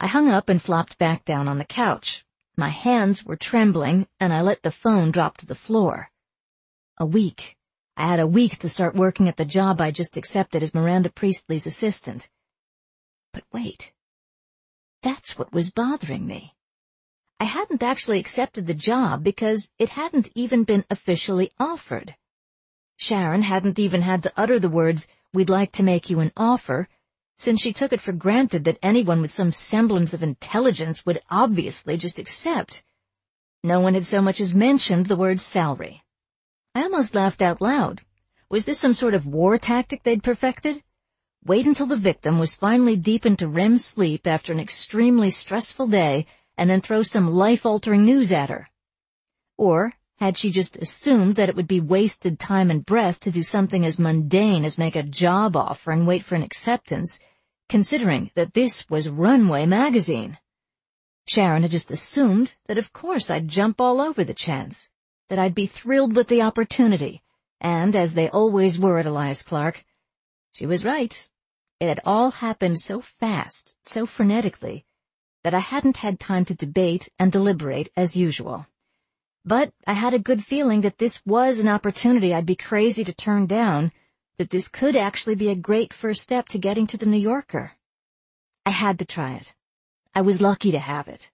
I hung up and flopped back down on the couch. My hands were trembling, and I let the phone drop to the floor. A week. I had a week to start working at the job I just accepted as Miranda Priestley's assistant. But wait. That's what was bothering me. I hadn't actually accepted the job because it hadn't even been officially offered. Sharon hadn't even had to utter the words, "We'd like to make you an offer," since she took it for granted that anyone with some semblance of intelligence would obviously just accept. No one had so much as mentioned the word salary. I almost laughed out loud. Was this some sort of war tactic they'd perfected? Wait until the victim was finally deep into REM sleep after an extremely stressful day, and then throw some life-altering news at her? Or had she just assumed that it would be wasted time and breath to do something as mundane as make a job offer and wait for an acceptance, considering that this was Runway magazine? Sharon had just assumed that of course I'd jump all over the chance, that I'd be thrilled with the opportunity, and as they always were at Elias Clark, she was right. It had all happened so fast, so frenetically, that I hadn't had time to debate and deliberate as usual. But I had a good feeling that this was an opportunity I'd be crazy to turn down, that this could actually be a great first step to getting to the New Yorker. I had to try it. I was lucky to have it.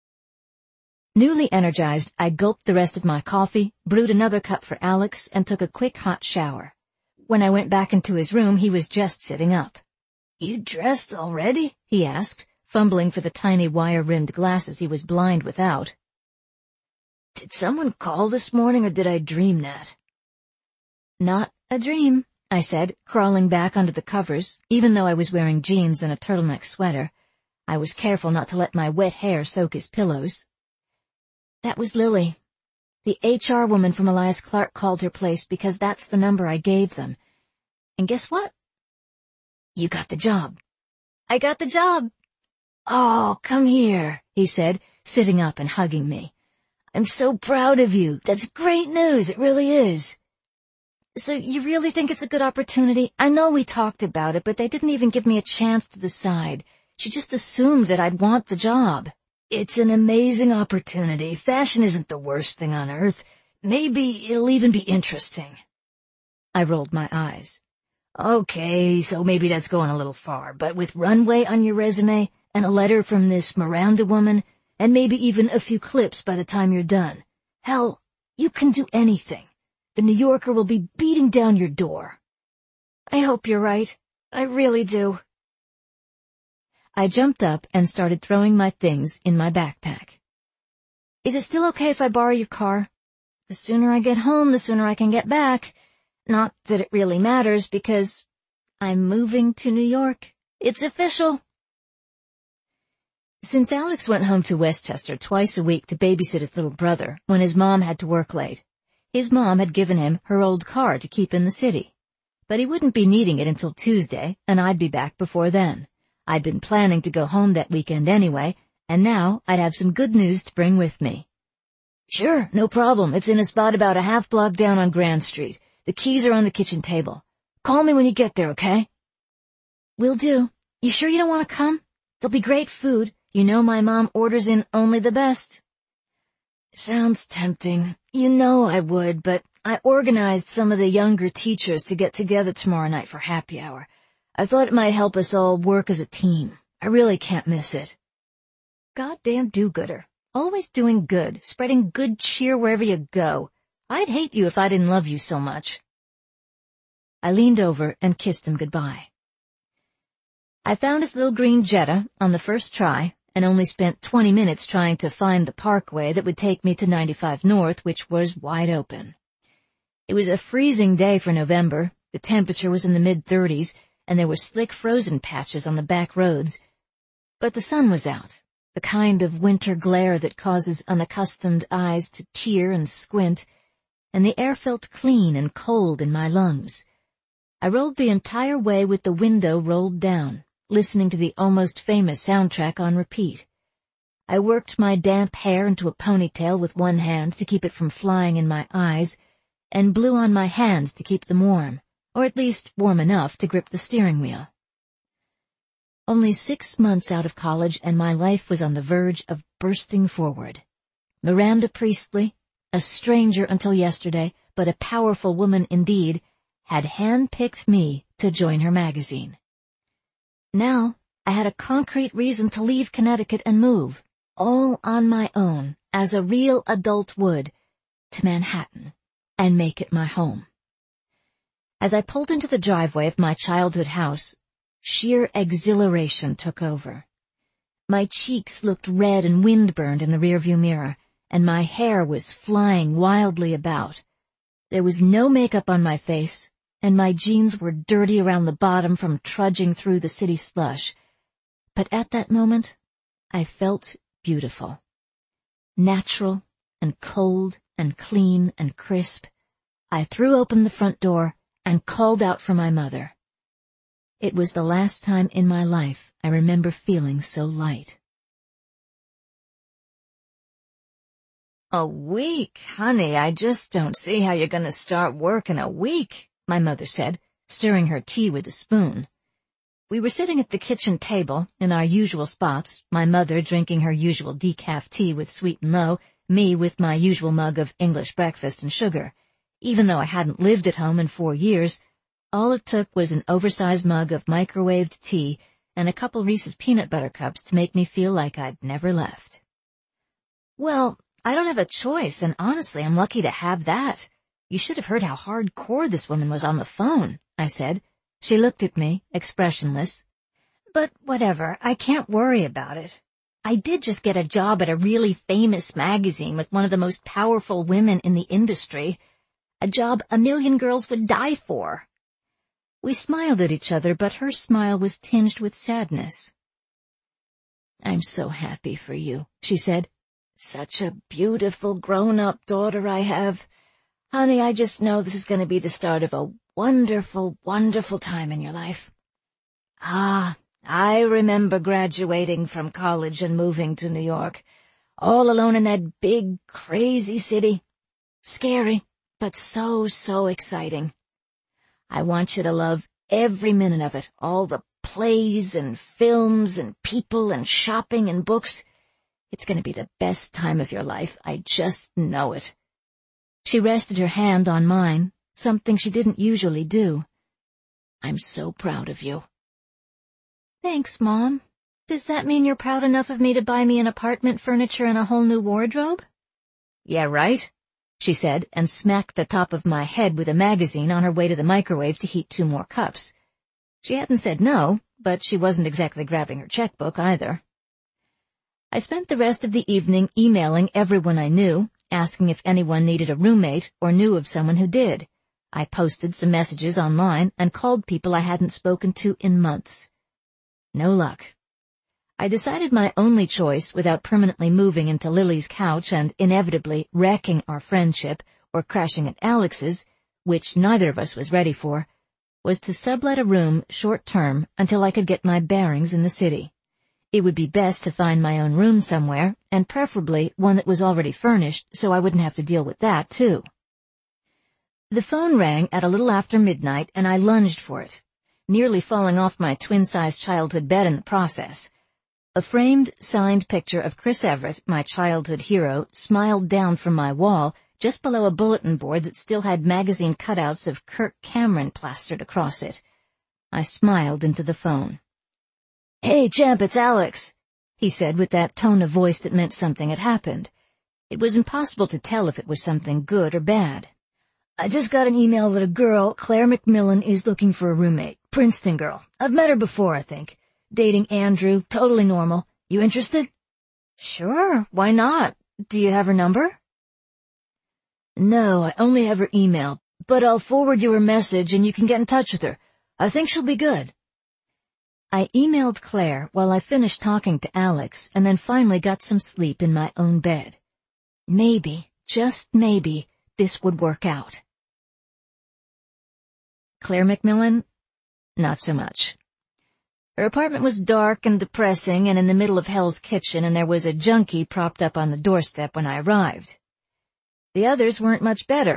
Newly energized, I gulped the rest of my coffee, brewed another cup for Alex, and took a quick hot shower. When I went back into his room, he was just sitting up. "You dressed already?" he asked, fumbling for the tiny wire-rimmed glasses he was blind without. "Did someone call this morning, or did I dream that?" "Not a dream," I said, crawling back under the covers, even though I was wearing jeans and a turtleneck sweater. I was careful not to let my wet hair soak his pillows. "That was Lily. The HR woman from Elias Clark called her place because that's the number I gave them. And guess what? You got the job." "I got the job." "Oh, come here," he said, sitting up and hugging me. "I'm so proud of you. That's great news. It really is." "So you really think it's a good opportunity? I know we talked about it, but they didn't even give me a chance to decide. She just assumed that I'd want the job." "It's an amazing opportunity. Fashion isn't the worst thing on earth. Maybe it'll even be interesting." I rolled my eyes. "Okay, so maybe that's going a little far, but with Runway on your resume, and a letter from this Miranda woman, and maybe even a few clips by the time you're done. Hell, you can do anything. The New Yorker will be beating down your door." "I hope you're right. I really do." I jumped up and started throwing my things in my backpack. "Is it still okay if I borrow your car? The sooner I get home, the sooner I can get back. Not that it really matters, because I'm moving to New York. It's official." Since Alex went home to Westchester twice a week to babysit his little brother when his mom had to work late, his mom had given him her old car to keep in the city. But he wouldn't be needing it until Tuesday, and I'd be back before then. I'd been planning to go home that weekend anyway, and now I'd have some good news to bring with me. "Sure, no problem. It's in a spot about a half block down on Grand Street. The keys are on the kitchen table. Call me when you get there, okay?" "Will do. You sure you don't want to come? There'll be great food. You know my mom orders in only the best." "Sounds tempting. You know I would, but I organized some of the younger teachers to get together tomorrow night for happy hour. I thought it might help us all work as a team. I really can't miss it." Goddamn do-gooder. Always doing good, spreading good cheer wherever you go. I'd hate you if I didn't love you so much. I leaned over and kissed him goodbye. I found his little green Jetta on the first try, and only spent 20 minutes trying to find the parkway that would take me to 95 North, which was wide open. It was a freezing day for November. The temperature was in the mid-30s, and there were slick frozen patches on the back roads. But the sun was out, the kind of winter glare that causes unaccustomed eyes to tear and squint, and the air felt clean and cold in my lungs. I rolled the entire way with the window rolled down, listening to the Almost Famous soundtrack on repeat. I worked my damp hair into a ponytail with one hand to keep it from flying in my eyes, and blew on my hands to keep them warm, or at least warm enough to grip the steering wheel. Only 6 months out of college and my life was on the verge of bursting forward. Miranda Priestley, a stranger until yesterday, but a powerful woman indeed, had handpicked me to join her magazine. Now, I had a concrete reason to leave Connecticut and move, all on my own, as a real adult would, to Manhattan, and make it my home. As I pulled into the driveway of my childhood house, sheer exhilaration took over. My cheeks looked red and windburned in the rearview mirror, and my hair was flying wildly about. There was no makeup on my face, and my jeans were dirty around the bottom from trudging through the city slush. But at that moment, I felt beautiful. Natural and cold and clean and crisp. I threw open the front door and called out for my mother. It was the last time in my life I remember feeling so light. "A week, honey, I just don't see how you're going to start work in a week," my mother said, stirring her tea with a spoon. We were sitting at the kitchen table, in our usual spots, my mother drinking her usual decaf tea with sweet and low, me with my usual mug of English breakfast and sugar. Even though I hadn't lived at home in 4 years, all it took was an oversized mug of microwaved tea and a couple Reese's peanut butter cups to make me feel like I'd never left. "Well, I don't have a choice, and honestly, I'm lucky to have that. You should have heard how hardcore this woman was on the phone," I said. She looked at me, expressionless. "But whatever, I can't worry about it. I did just get a job at a really famous magazine with one of the most powerful women in the industry. A job a million girls would die for." We smiled at each other, but her smile was tinged with sadness. "I'm so happy for you," she said. "Such a beautiful grown-up daughter I have. Honey, I just know this is going to be the start of a wonderful, wonderful time in your life." Ah, I remember graduating from college and moving to New York, all alone in that big, crazy city. Scary, but so, so exciting. I want you to love every minute of it, all the plays and films and people and shopping and books. It's going to be the best time of your life. I just know it. She rested her hand on mine, something she didn't usually do. "I'm so proud of you." "Thanks, Mom. Does that mean you're proud enough of me to buy me an apartment furniture and a whole new wardrobe?" "Yeah, right," she said, and smacked the top of my head with a magazine on her way to the microwave to heat 2 more cups. She hadn't said no, but she wasn't exactly grabbing her checkbook either. I spent the rest of the evening emailing everyone I knew, asking if anyone needed a roommate or knew of someone who did. I posted some messages online and called people I hadn't spoken to in months. No luck. I decided my only choice, without permanently moving into Lily's couch and inevitably wrecking our friendship or crashing at Alex's, which neither of us was ready for, was to sublet a room short-term until I could get my bearings in the city. It would be best to find my own room somewhere, and preferably one that was already furnished so I wouldn't have to deal with that, too. The phone rang at a little after midnight, and I lunged for it, nearly falling off my twin-sized childhood bed in the process. A framed, signed picture of Chris Everett, my childhood hero, smiled down from my wall just below a bulletin board that still had magazine cutouts of Kirk Cameron plastered across it. I smiled into the phone. "Hey, champ, it's Alex," he said with that tone of voice that meant something had happened. It was impossible to tell if it was something good or bad. "I just got an email that a girl, Claire McMillan, is looking for a roommate. Princeton girl. I've met her before, I think. Dating Andrew, totally normal. You interested?" "Sure, why not? Do you have her number?" "No, I only have her email, but I'll forward you her message and you can get in touch with her. I think she'll be good." I emailed Claire while I finished talking to Alex and then finally got some sleep in my own bed. Maybe, just maybe, this would work out. Claire McMillan? Not so much. Her apartment was dark and depressing and in the middle of Hell's Kitchen, and there was a junkie propped up on the doorstep when I arrived. The others weren't much better.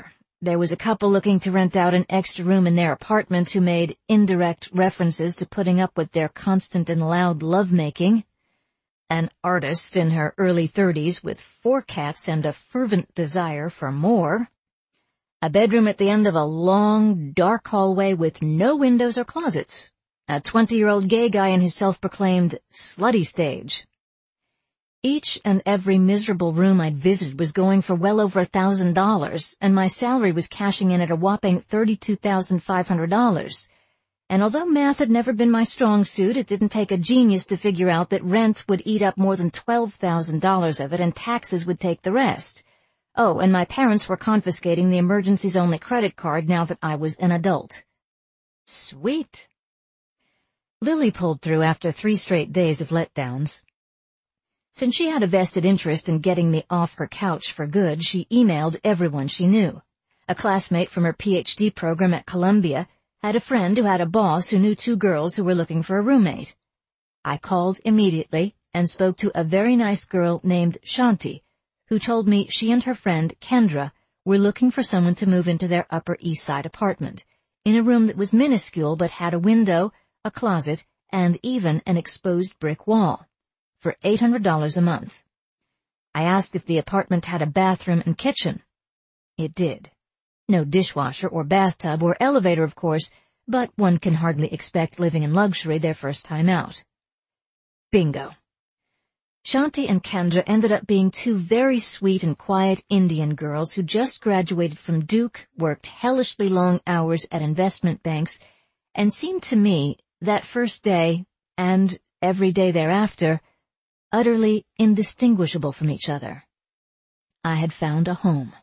There was a couple looking to rent out an extra room in their apartment who made indirect references to putting up with their constant and loud lovemaking. An artist in her early 30s with 4 cats and a fervent desire for more. A bedroom at the end of a long, dark hallway with no windows or closets. A 20-year-old gay guy in his self-proclaimed slutty stage. Each and every miserable room I'd visited was going for well over $1,000, and my salary was cashing in at a whopping $32,500. And although math had never been my strong suit, it didn't take a genius to figure out that rent would eat up more than $12,000 of it and taxes would take the rest. Oh, and my parents were confiscating the emergencies-only credit card now that I was an adult. Sweet. Lily pulled through after 3 straight days of letdowns. Since she had a vested interest in getting me off her couch for good, she emailed everyone she knew. A classmate from her PhD program at Columbia had a friend who had a boss who knew 2 girls who were looking for a roommate. I called immediately and spoke to a very nice girl named Shanti, who told me she and her friend Kendra were looking for someone to move into their Upper East Side apartment, in a room that was minuscule but had a window, a closet, and even an exposed brick wall, for $800 a month. I asked if the apartment had a bathroom and kitchen. It did. No dishwasher or bathtub or elevator, of course, but one can hardly expect living in luxury their first time out. Bingo. Shanti and Kendra ended up being 2 very sweet and quiet Indian girls who just graduated from Duke, worked hellishly long hours at investment banks, and seemed to me, that first day, and every day thereafter, utterly indistinguishable from each other. I had found a home.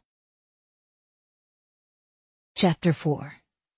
Chapter 4.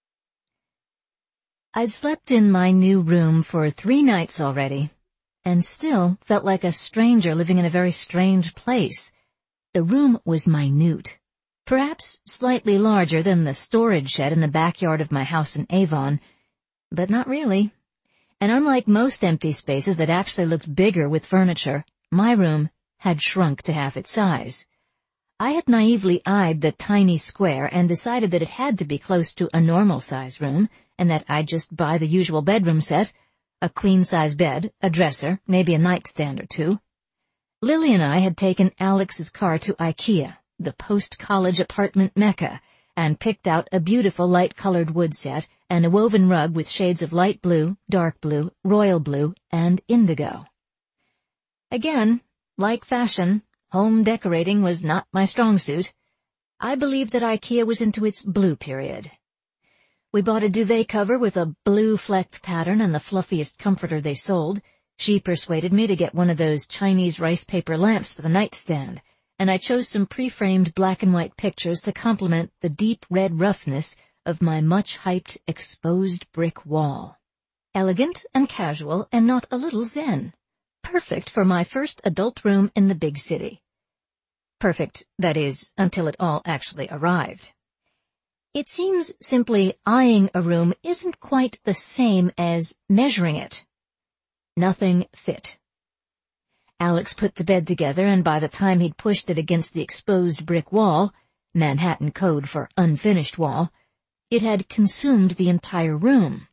I'd slept in my new room for 3 nights already, and still felt like a stranger living in a very strange place. The room was minute, perhaps slightly larger than the storage shed in the backyard of my house in Avon, but not really. And unlike most empty spaces that actually looked bigger with furniture, my room had shrunk to half its size. I had naively eyed the tiny square and decided that it had to be close to a normal-size room, and that I'd just buy the usual bedroom set, a queen-size bed, a dresser, maybe a nightstand or 2. Lily and I had taken Alex's car to IKEA, the post-college apartment mecca, and picked out a beautiful light-colored wood set and a woven rug with shades of light blue, dark blue, royal blue, and indigo. Again, like fashion, home decorating was not my strong suit. I believed that IKEA was into its blue period. We bought a duvet cover with a blue flecked pattern and the fluffiest comforter they sold. She persuaded me to get one of those Chinese rice paper lamps for the nightstand, and I chose some pre-framed black and white pictures to complement the deep red roughness of my much-hyped exposed brick wall. Elegant and casual and not a little zen. Perfect for my first adult room in the big city. Perfect, that is, until it all actually arrived. It seems simply eyeing a room isn't quite the same as measuring it. Nothing fit. Alex put the bed together, and by the time he'd pushed it against the exposed brick wall, Manhattan code for unfinished wall, it had consumed the entire room.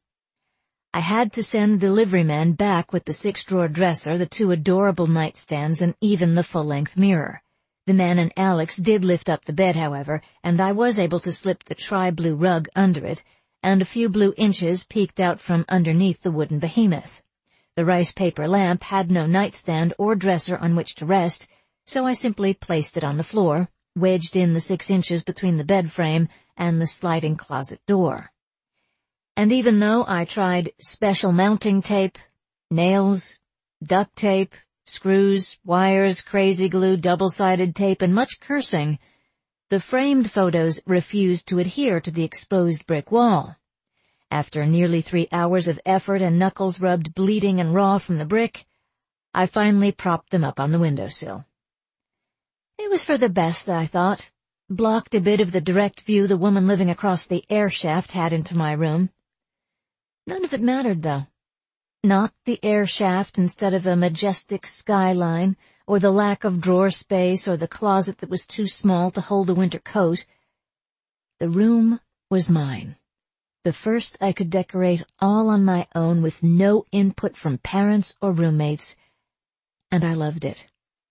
I had to send the delivery man back with the 6-drawer dresser, the 2 adorable nightstands, and even the full-length mirror. The man and Alex did lift up the bed, however, and I was able to slip the tri-blue rug under it, and a few blue inches peeked out from underneath the wooden behemoth. The rice paper lamp had no nightstand or dresser on which to rest, so I simply placed it on the floor, wedged in the 6 inches between the bed frame and the sliding closet door. And even though I tried special mounting tape, nails, duct tape, screws, wires, crazy glue, double-sided tape, and much cursing, the framed photos refused to adhere to the exposed brick wall. After nearly 3 hours of effort and knuckles rubbed bleeding and raw from the brick, I finally propped them up on the windowsill. It was for the best, I thought. Blocked a bit of the direct view the woman living across the air shaft had into my room. None of it mattered, though. Not the air shaft instead of a majestic skyline, or the lack of drawer space, or the closet that was too small to hold a winter coat. The room was mine. The first I could decorate all on my own with no input from parents or roommates, and I loved it.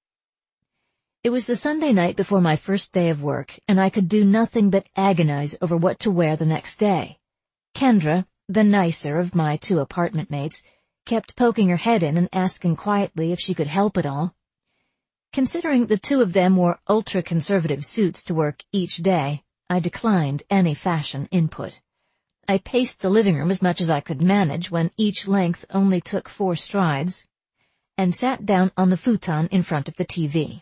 It was the Sunday night before my first day of work, and I could do nothing but agonize over what to wear the next day. Kendra, the nicer of my 2 apartment mates, kept poking her head in and asking quietly if she could help at all. Considering the 2 of them wore ultra-conservative suits to work each day, I declined any fashion input. I paced the living room as much as I could manage when each length only took 4 strides, and sat down on the futon in front of the TV.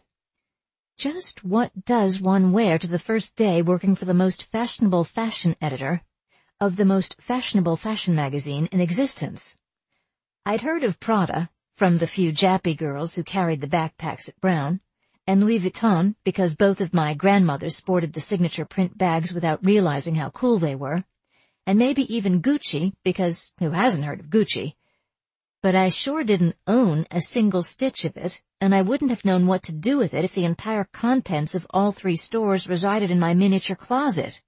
Just what does one wear to the first day working for the most fashionable fashion editor of the most fashionable fashion magazine in existence? I'd heard of Prada, from the few Jappy girls who carried the backpacks at Brown, and Louis Vuitton because both of my grandmothers sported the signature print bags without realizing how cool they were, and maybe even Gucci because who hasn't heard of Gucci? But I sure didn't own a single stitch of it, and I wouldn't have known what to do with it if the entire contents of all 3 stores resided in my miniature closet.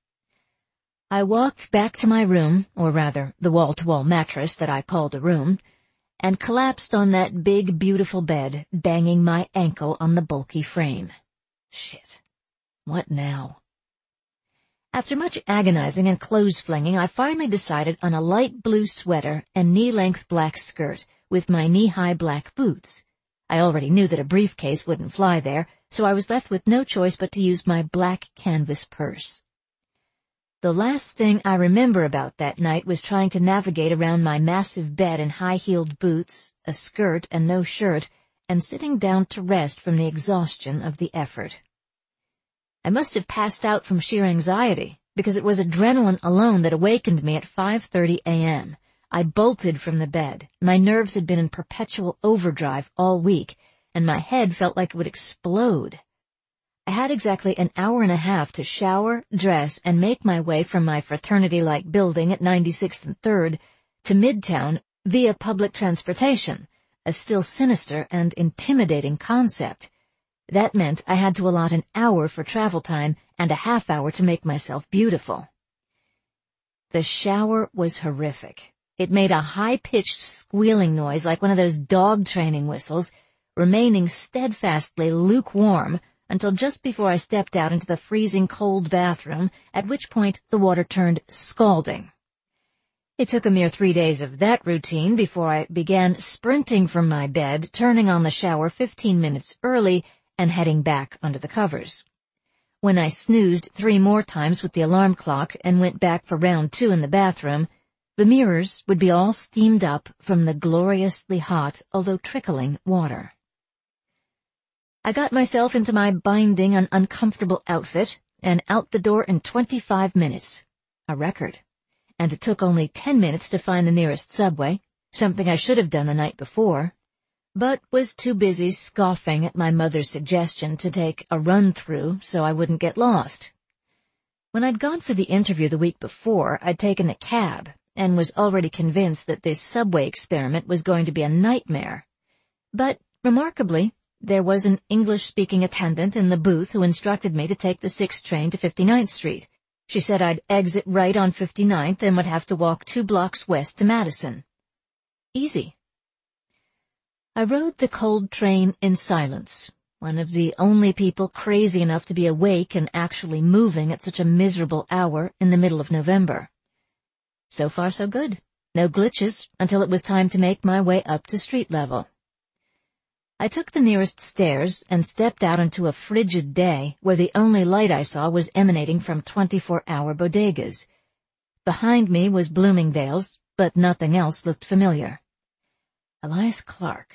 I walked back to my room, or rather the wall-to-wall mattress that I called a room, and collapsed on that big, beautiful bed, banging my ankle on the bulky frame. Shit. What now? After much agonizing and clothes-flinging, I finally decided on a light blue sweater and knee-length black skirt with my knee-high black boots. I already knew that a briefcase wouldn't fly there, so I was left with no choice but to use my black canvas purse. The last thing I remember about that night was trying to navigate around my massive bed in high-heeled boots, a skirt and no shirt, and sitting down to rest from the exhaustion of the effort. I must have passed out from sheer anxiety, because it was adrenaline alone that awakened me at 5:30 a.m. I bolted from the bed. My nerves had been in perpetual overdrive all week, and my head felt like it would explode. I had exactly an hour and a half to shower, dress, and make my way from my fraternity-like building at 96th and 3rd to Midtown via public transportation, a still sinister and intimidating concept. That meant I had to allot an hour for travel time and a half hour to make myself beautiful. The shower was horrific. It made a high-pitched squealing noise like one of those dog training whistles, remaining steadfastly lukewarm until just before I stepped out into the freezing cold bathroom, at which point the water turned scalding. It took a mere 3 days of that routine before I began sprinting from my bed, turning on the shower 15 minutes early, and heading back under the covers. When I snoozed 3 more times with the alarm clock and went back for round 2 in the bathroom, the mirrors would be all steamed up from the gloriously hot, although trickling, water. I got myself into my binding and uncomfortable outfit and out the door in 25 minutes, a record. And it took only 10 minutes to find the nearest subway, something I should have done the night before, but was too busy scoffing at my mother's suggestion to take a run-through so I wouldn't get lost. When I'd gone for the interview the week before, I'd taken a cab and was already convinced that this subway experiment was going to be a nightmare. But, remarkably, there was an English-speaking attendant in the booth who instructed me to take the 6th train to 59th Street. She said I'd exit right on 59th and would have to walk 2 blocks west to Madison. Easy. I rode the cold train in silence, one of the only people crazy enough to be awake and actually moving at such a miserable hour in the middle of November. So far so good. No glitches until it was time to make my way up to street level. I took the nearest stairs and stepped out into a frigid day where the only light I saw was emanating from 24-hour bodegas. Behind me was Bloomingdale's, but nothing else looked familiar. Elias Clark,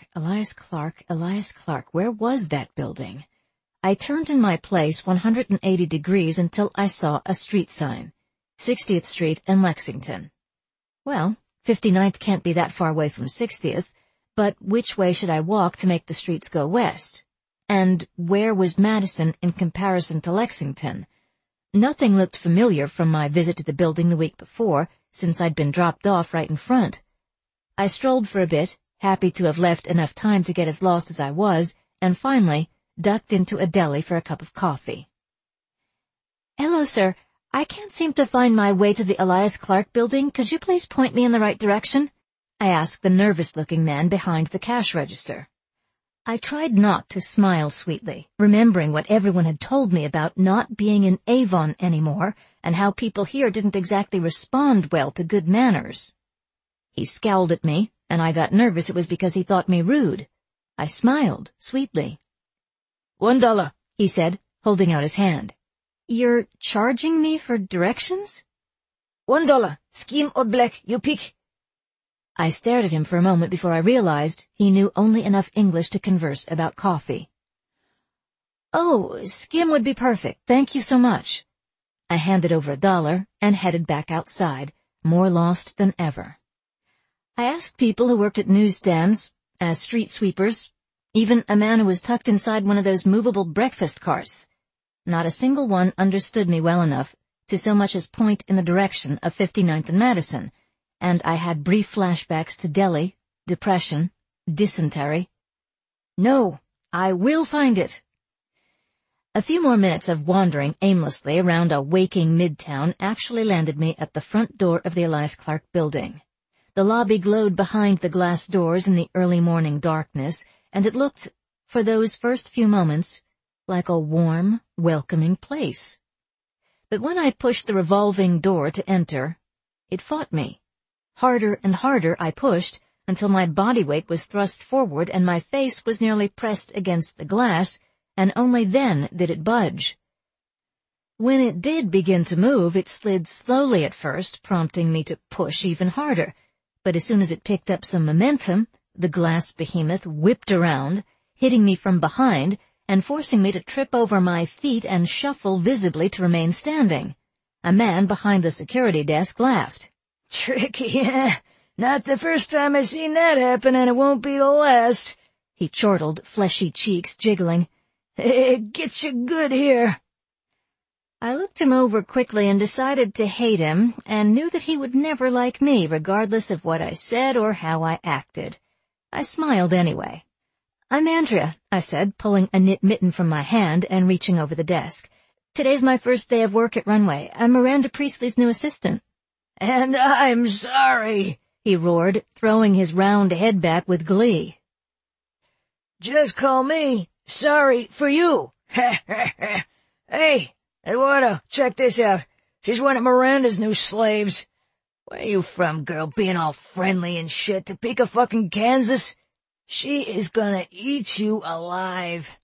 where was that building? I turned in my place 180 degrees until I saw a street sign, 60th Street and Lexington. Well, 59th can't be that far away from 60th, but which way should I walk to make the streets go west? And where was Madison in comparison to Lexington? Nothing looked familiar from my visit to the building the week before, since I'd been dropped off right in front. I strolled for a bit, happy to have left enough time to get as lost as I was, and finally ducked into a deli for a cup of coffee. "Hello, sir. I can't seem to find my way to the Elias Clark building. Could you please point me in the right direction? I asked the nervous-looking man behind the cash register. I tried not to smile sweetly, remembering what everyone had told me about not being in Avon anymore and how people here didn't exactly respond well to good manners. He scowled at me, and I got nervous it was because he thought me rude. I smiled sweetly. $1, he said, holding out his hand. You're charging me for directions? $1, scheme or black, you pick. I stared at him for a moment before I realized he knew only enough English to converse about coffee. Oh, skim would be perfect, thank you so much. I handed over $1 and headed back outside, more lost than ever. I asked people who worked at newsstands, as street sweepers, even a man who was tucked inside one of those movable breakfast carts. Not a single one understood me well enough to so much as point in the direction of 59th and Madison, and I had brief flashbacks to Delhi, depression, dysentery. No, I will find it. A few more minutes of wandering aimlessly around a waking midtown actually landed me at the front door of the Elias Clark building. The lobby glowed behind the glass doors in the early morning darkness, and it looked, for those first few moments, like a warm, welcoming place. But when I pushed the revolving door to enter, it fought me. Harder and harder I pushed, until my body weight was thrust forward and my face was nearly pressed against the glass, and only then did it budge. When it did begin to move, it slid slowly at first, prompting me to push even harder. But as soon as it picked up some momentum, the glass behemoth whipped around, hitting me from behind, and forcing me to trip over my feet and shuffle visibly to remain standing. A man behind the security desk laughed. Tricky, eh? Not the first time I've seen that happen, and it won't be the last. He chortled, fleshy cheeks jiggling. It gets you good here. I looked him over quickly and decided to hate him, and knew that he would never like me, regardless of what I said or how I acted. I smiled anyway. I'm Andrea, I said, pulling a knit mitten from my hand and reaching over the desk. Today's my first day of work at Runway. I'm Miranda Priestley's new assistant. And I'm sorry, he roared, throwing his round head back with glee. Just call me sorry for you. Hey, Eduardo, check this out. She's one of Miranda's new slaves. Where you from, girl, being all friendly and shit? Topeka fucking Kansas? She is gonna eat you alive.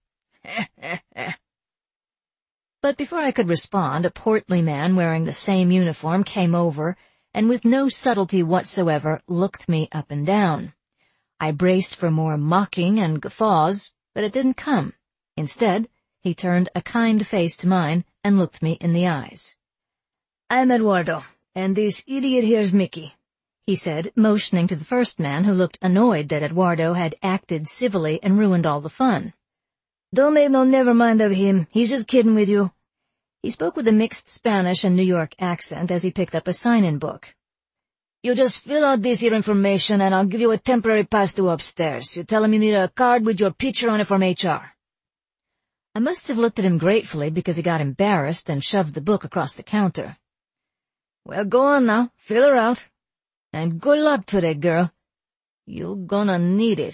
But before I could respond, a portly man wearing the same uniform came over and with no subtlety whatsoever looked me up and down. I braced for more mocking and guffaws, but it didn't come. Instead, he turned a kind face to mine and looked me in the eyes. I'm Eduardo, and this idiot here's Mickey, he said, motioning to the first man who looked annoyed that Eduardo had acted civilly and ruined all the fun. Don't make no never mind of him, he's just kidding with you. He spoke with a mixed Spanish and New York accent as he picked up a sign-in book. You just fill out this here information and I'll give you a temporary pass to upstairs. You tell him you need a card with your picture on it from HR. I must have looked at him gratefully because he got embarrassed and shoved the book across the counter. Well, go on now, fill her out. And good luck today, girl. You're gonna need it.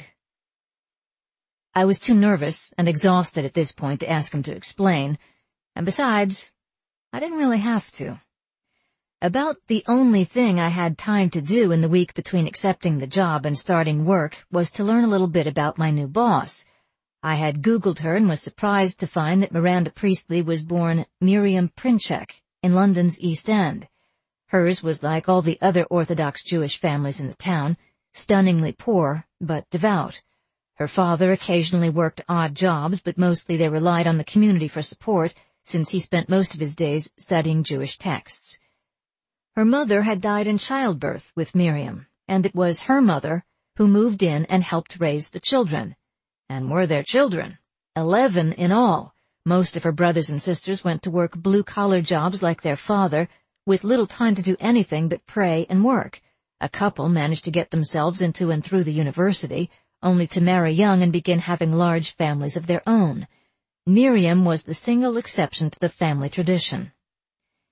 I was too nervous and exhausted at this point to ask him to explain, and besides, I didn't really have to. About the only thing I had time to do in the week between accepting the job and starting work was to learn a little bit about my new boss. I had Googled her and was surprised to find that Miranda Priestley was born Miriam Princhek in London's East End. Hers was like all the other Orthodox Jewish families in the town, stunningly poor but devout. Her father occasionally worked odd jobs, but mostly they relied on the community for support, since he spent most of his days studying Jewish texts. Her mother had died in childbirth with Miriam, and it was her mother who moved in and helped raise the children. And were their children? 11 in all. Most of her brothers and sisters went to work blue-collar jobs like their father, with little time to do anything but pray and work. A couple managed to get themselves into and through the university, only to marry young and begin having large families of their own. Miriam was the single exception to the family tradition.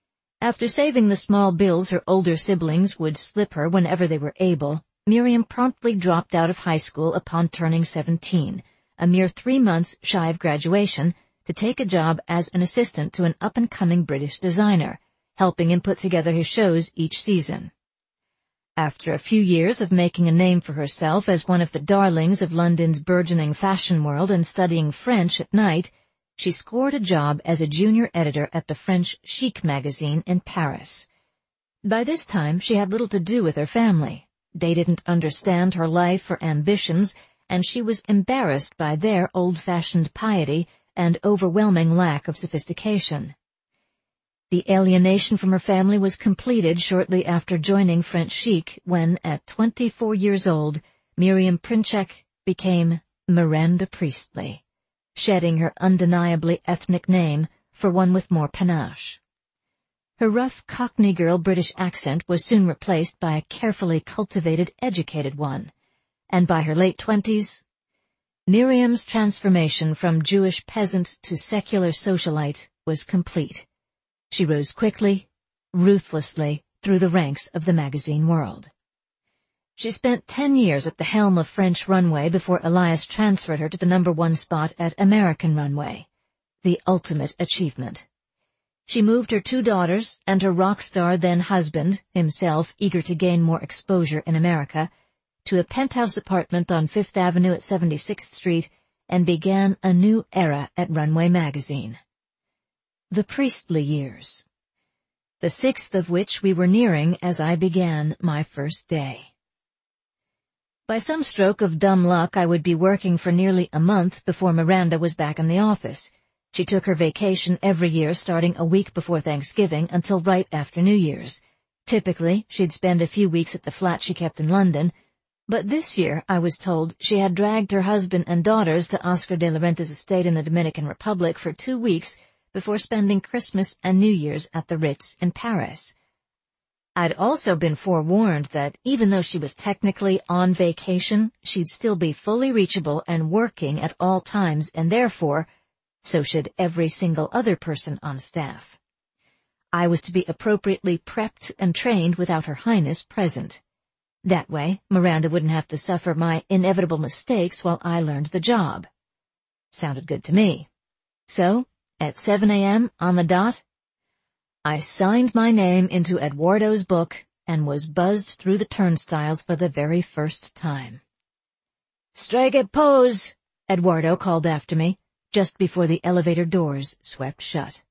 After saving the small bills her older siblings would slip her whenever they were able, Miriam promptly dropped out of high school upon turning 17, a mere 3 months shy of graduation, to take a job as an assistant to an up-and-coming British designer, helping him put together his shows each season. After a few years of making a name for herself as one of the darlings of London's burgeoning fashion world and studying French at night, she scored a job as a junior editor at the French Chic magazine in Paris. By this time, she had little to do with her family. They didn't understand her life or ambitions, and she was embarrassed by their old-fashioned piety and overwhelming lack of sophistication. The alienation from her family was completed shortly after joining French Chic when, at 24 years old, Miriam Princhek became Miranda Priestley, shedding her undeniably ethnic name for one with more panache. Her rough Cockney girl British accent was soon replaced by a carefully cultivated, educated one, and by her late 20s, Miriam's transformation from Jewish peasant to secular socialite was complete. She rose quickly, ruthlessly, through the ranks of the magazine world. She spent 10 years at the helm of French Runway before Elias transferred her to the #1 spot at American Runway, the ultimate achievement. She moved her 2 daughters and her rock star then-husband, himself eager to gain more exposure in America, to a penthouse apartment on Fifth Avenue at 76th Street and began a new era at Runway magazine. The Priestley years, the 6th of which we were nearing as I began my first day. By some stroke of dumb luck, I would be working for nearly a month before Miranda was back in the office. She took her vacation every year starting a week before Thanksgiving until right after New Year's. Typically, she'd spend a few weeks at the flat she kept in London, but this year, I was told, she had dragged her husband and daughters to Oscar de la Renta's estate in the Dominican Republic for 2 weeks before spending Christmas and New Year's at the Ritz in Paris. I'd also been forewarned that even though she was technically on vacation, she'd still be fully reachable and working at all times, and therefore, so should every single other person on staff. I was to be appropriately prepped and trained without Her Highness present. That way, Miranda wouldn't have to suffer my inevitable mistakes while I learned the job. Sounded good to me. So, at 7 a.m. on the dot, I signed my name into Eduardo's book and was buzzed through the turnstiles for the very first time. "Strike a pose," Eduardo called after me, just before the elevator doors swept shut.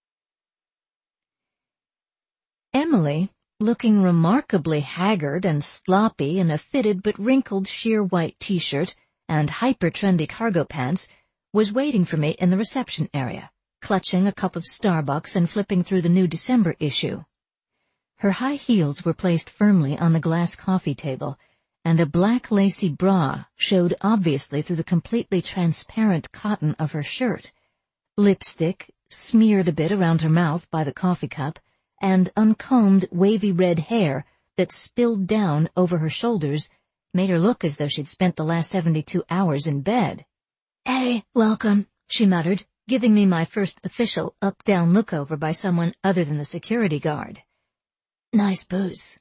Emily, looking remarkably haggard and sloppy in a fitted but wrinkled sheer white t-shirt and hyper-trendy cargo pants, was waiting for me in the reception area, clutching a cup of Starbucks and flipping through the new December issue. Her high heels were placed firmly on the glass coffee table, and a black lacy bra showed obviously through the completely transparent cotton of her shirt. Lipstick, smeared a bit around her mouth by the coffee cup, and uncombed wavy red hair that spilled down over her shoulders made her look as though she'd spent the last 72 hours in bed. "Hey, welcome," she muttered, giving me my first official up-down look-over by someone other than the security guard. "Nice booze."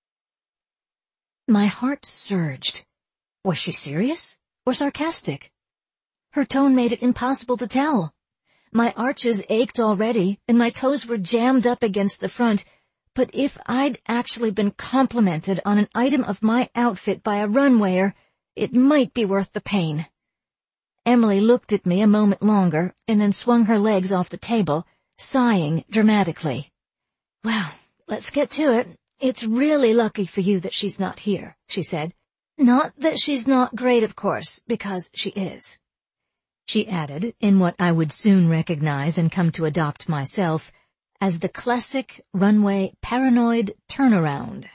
My heart surged. Was she serious or sarcastic? Her tone made it impossible to tell. My arches ached already, and my toes were jammed up against the front, but if I'd actually been complimented on an item of my outfit by a runwayer, it might be worth the pain. Emily looked at me a moment longer, and then swung her legs off the table, sighing dramatically. "Well, let's get to it. It's really lucky for you that she's not here," she said. "Not that she's not great, of course, because she is." She added, in what I would soon recognize and come to adopt myself, as the classic runway paranoid turnaround.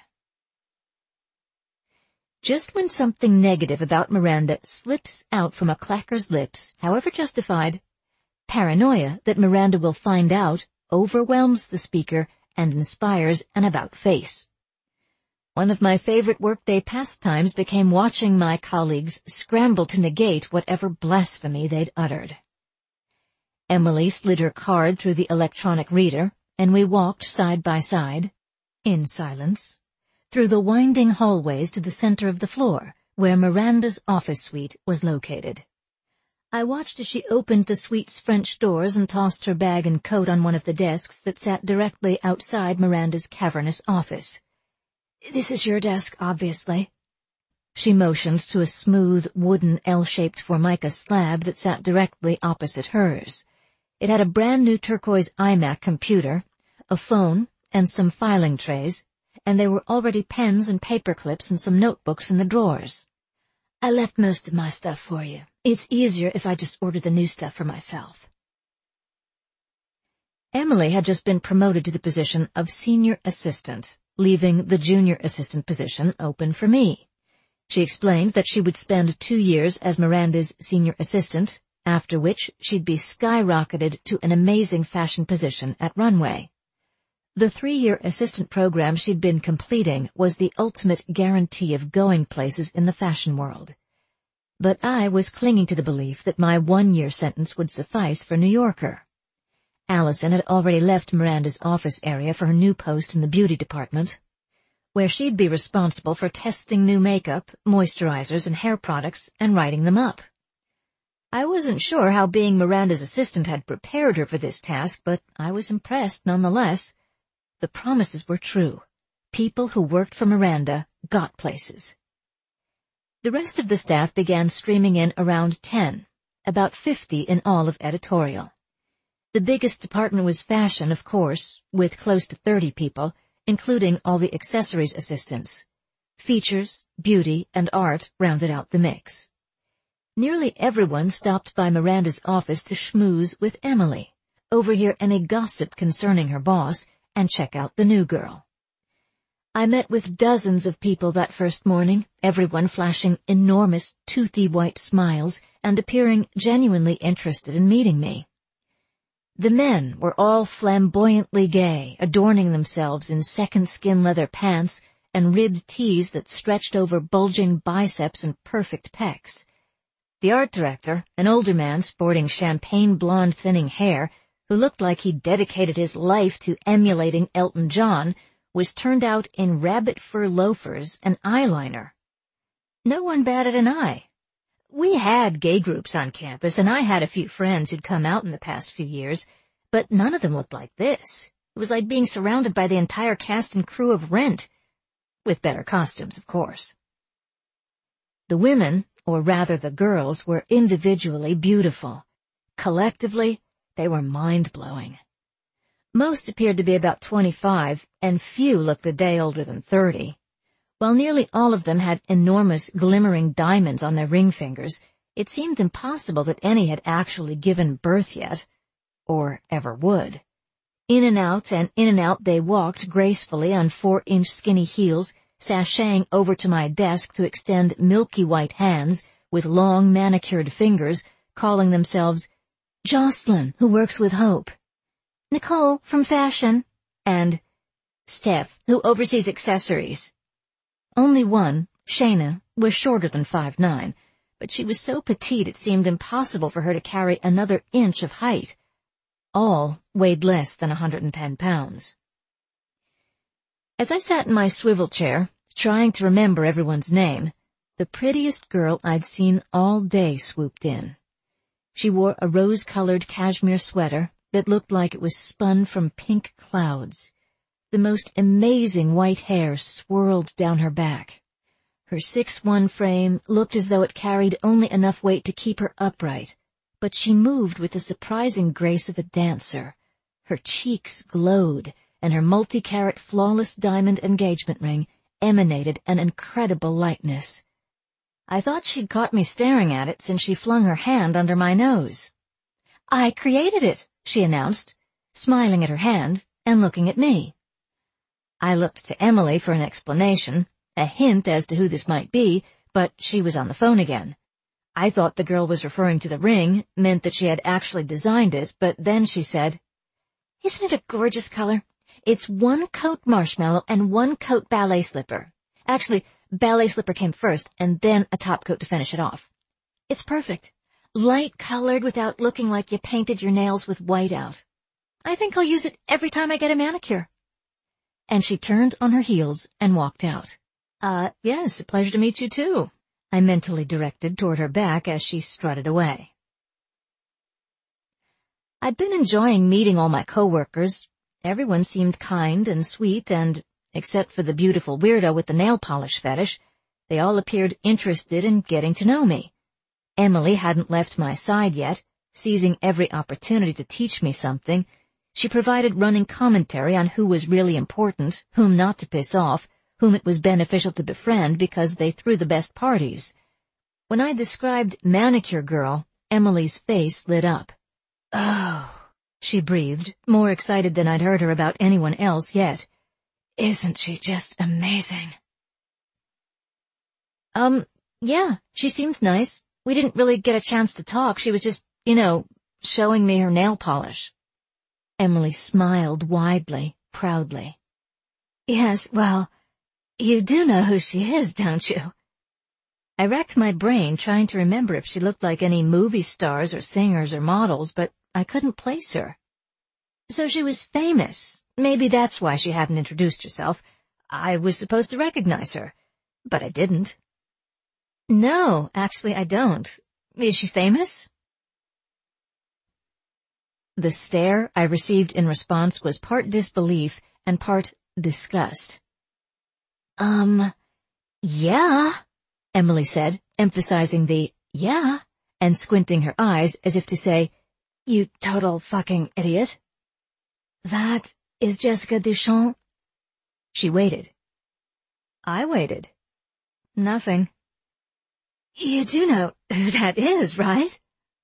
Just when something negative about Miranda slips out from a clacker's lips, however justified, paranoia that Miranda will find out overwhelms the speaker and inspires an about-face. One of my favorite workday pastimes became watching my colleagues scramble to negate whatever blasphemy they'd uttered. Emily slid her card through the electronic reader, and we walked side by side, in silence, through the winding hallways to the center of the floor, where Miranda's office suite was located. I watched as she opened the suite's French doors and tossed her bag and coat on one of the desks that sat directly outside Miranda's cavernous office. "This is your desk, obviously." She motioned to a smooth, wooden L-shaped Formica slab that sat directly opposite hers. It had a brand-new turquoise iMac computer, a phone, and some filing trays, and there were already pens and paper clips and some notebooks in the drawers. "I left most of my stuff for you. It's easier if I just order the new stuff for myself." Emily had just been promoted to the position of senior assistant, leaving the junior assistant position open for me. She explained that she would spend 2 years as Miranda's senior assistant, after which she'd be skyrocketed to an amazing fashion position at Runway. The 3-year assistant program she'd been completing was the ultimate guarantee of going places in the fashion world. But I was clinging to the belief that my 1-year sentence would suffice for New Yorker. Allison had already left Miranda's office area for her new post in the beauty department, where she'd be responsible for testing new makeup, moisturizers, and hair products and writing them up. I wasn't sure how being Miranda's assistant had prepared her for this task, but I was impressed nonetheless. The promises were true. People who worked for Miranda got places. The rest of the staff began streaming in around 10, about 50 in all of editorial. The biggest department was fashion, of course, with close to 30 people, including all the accessories assistants. Features, beauty, and art rounded out the mix. Nearly everyone stopped by Miranda's office to schmooze with Emily, overhear any gossip concerning her boss, and check out the new girl. I met with dozens of people that first morning, everyone flashing enormous, toothy white smiles and appearing genuinely interested in meeting me. The men were all flamboyantly gay, adorning themselves in second skin leather pants and ribbed tees that stretched over bulging biceps and perfect pecs. The art director, an older man sporting champagne blonde thinning hair, who looked like he'd dedicated his life to emulating Elton John, was turned out in rabbit fur loafers and eyeliner. No one batted an eye. We had gay groups on campus, and I had a few friends who'd come out in the past few years, but none of them looked like this. It was like being surrounded by the entire cast and crew of Rent, with better costumes, of course. The women, or rather the girls, were individually beautiful. Collectively, they were mind-blowing. Most appeared to be about 25, and few looked a day older than 30. While nearly all of them had enormous glimmering diamonds on their ring fingers, it seemed impossible that any had actually given birth yet, or ever would. In and out and in and out they walked gracefully on 4-inch skinny heels, sashaying over to my desk to extend milky white hands with long manicured fingers, calling themselves Jocelyn, who works with Hope, Nicole from fashion, and Steph, who oversees accessories. Only one, Shayna, was shorter than 5'9", but she was so petite it seemed impossible for her to carry another inch of height. All weighed less than 110 pounds. As I sat in my swivel chair, trying to remember everyone's name, the prettiest girl I'd seen all day swooped in. She wore a rose-colored cashmere sweater that looked like it was spun from pink clouds. The most amazing white hair swirled down her back. Her 6'1" frame looked as though it carried only enough weight to keep her upright, but she moved with the surprising grace of a dancer. Her cheeks glowed, and her multi-carat flawless diamond engagement ring emanated an incredible lightness. I thought she'd caught me staring at it since she flung her hand under my nose. "I created it," she announced, smiling at her hand and looking at me. I looked to Emily for an explanation, a hint as to who this might be, but she was on the phone again. I thought the girl was referring to the ring, meant that she had actually designed it, but then she said, "Isn't it a gorgeous color? It's 1 coat marshmallow and 1 coat ballet slipper. Actually, ballet slipper came first, and then a top coat to finish it off. It's perfect. Light-colored without looking like you painted your nails with white out. I think I'll use it every time I get a manicure." And she turned on her heels and walked out. Yes, a pleasure to meet you too," I mentally directed toward her back as she strutted away. I'd been enjoying meeting all my coworkers. Everyone seemed kind and sweet and, except for the beautiful weirdo with the nail polish fetish, they all appeared interested in getting to know me. Emily hadn't left my side yet, seizing every opportunity to teach me something. She provided running commentary on who was really important, whom not to piss off, whom it was beneficial to befriend because they threw the best parties. When I described Manicure Girl, Emily's face lit up. "Oh," she breathed, more excited than I'd heard her about anyone else yet. "Isn't she just amazing?" Yeah, she seemed nice. We didn't really get a chance to talk. She was just, showing me her nail polish." Emily smiled widely, proudly. "Yes, well, you do know who she is, don't you?" I racked my brain trying to remember if she looked like any movie stars or singers or models, but I couldn't place her. So she was famous. Maybe that's why she hadn't introduced herself. I was supposed to recognize her, but I didn't. "No, actually I don't. Is she famous?" The stare I received in response was part disbelief and part disgust. Yeah," Emily said, emphasizing the yeah and squinting her eyes as if to say, "You total fucking idiot." "That is Jessica Duchamp." She waited. I waited. Nothing. "You do know who that is, right?"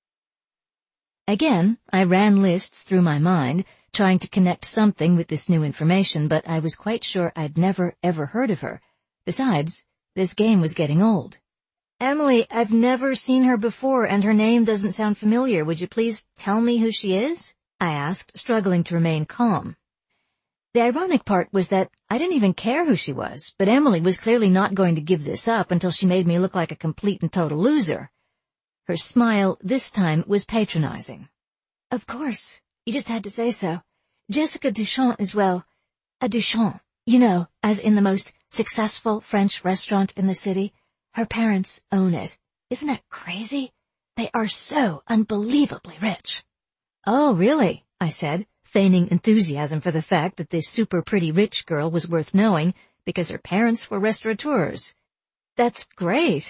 Again, I ran lists through my mind, trying to connect something with this new information, but I was quite sure I'd never, ever heard of her. Besides, this game was getting old. "Emily, I've never seen her before, and her name doesn't sound familiar. Would you please tell me who she is?" I asked, struggling to remain calm. The ironic part was that I didn't even care who she was, but Emily was clearly not going to give this up until she made me look like a complete and total loser. Her smile this time was patronizing. "Of course, you just had to say so. Jessica Duchamp is, well, a Duchamp, as in the most successful French restaurant in the city. Her parents own it. Isn't that crazy? They are so unbelievably rich." "Oh, really?" I said, feigning enthusiasm for the fact that this super pretty rich girl was worth knowing because her parents were restaurateurs. "That's great."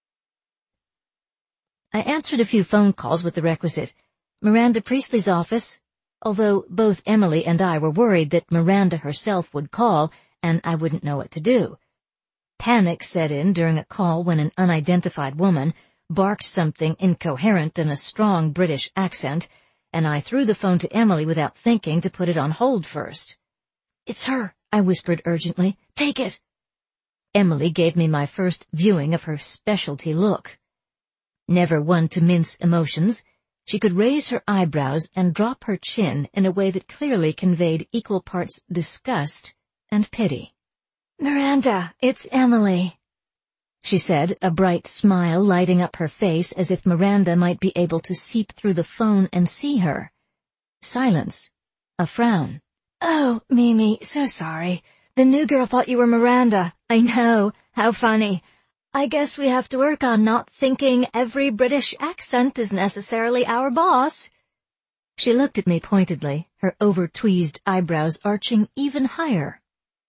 I answered a few phone calls with the requisite Miranda Priestley's office, although both Emily and I were worried that Miranda herself would call and I wouldn't know what to do. Panic set in during a call when an unidentified woman barked something incoherent in a strong British accent, and I threw the phone to Emily without thinking to put it on hold first. "It's her," I whispered urgently. "Take it." Emily gave me my first viewing of her specialty look. Never one to mince emotions, she could raise her eyebrows and drop her chin in a way that clearly conveyed equal parts disgust and pity. "Miranda, it's Emily," she said, a bright smile lighting up her face as if Miranda might be able to seep through the phone and see her. Silence. A frown. "Oh, Mimi, so sorry. The new girl thought you were Miranda. I know. How funny. I guess we have to work on not thinking every British accent is necessarily our boss." She looked at me pointedly, her over-tweezed eyebrows arching even higher.